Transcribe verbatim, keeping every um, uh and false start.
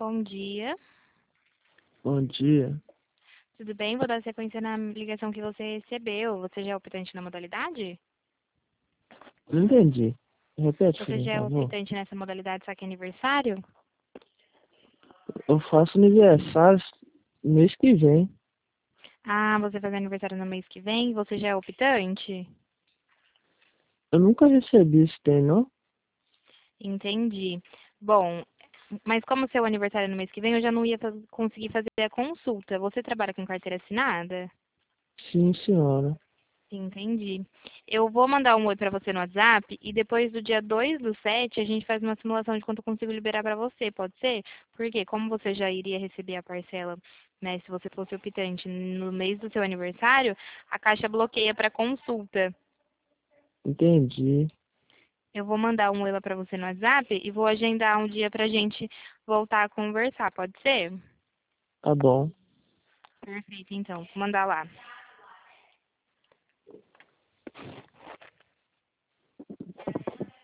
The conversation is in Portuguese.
Bom dia. Bom dia. Tudo bem? Vou dar sequência na ligação que você recebeu. Você já é optante na modalidade? Não entendi. Repete, Você por já é favor. optante nessa modalidade saque aniversário? Eu faço aniversário mês que vem. Ah, você faz aniversário no mês que vem? Você já é optante? Eu nunca recebi isso, tem não? Entendi. Bom, mas como seu aniversário é no mês que vem, eu já não ia faz- conseguir fazer a consulta. Você trabalha com carteira assinada? Sim, senhora. Entendi. Eu vou mandar um oi para você no WhatsApp e depois do dia dois do sete a gente faz uma simulação de quanto eu consigo liberar para você, pode ser? Porque como você já iria receber a parcela, né, se você fosse optante no mês do seu aniversário, a Caixa bloqueia para consulta. Entendi. Eu vou mandar um oi lá para você no WhatsApp e vou agendar um dia para a gente voltar a conversar, pode ser? Tá bom. Perfeito, então. Vou mandar lá.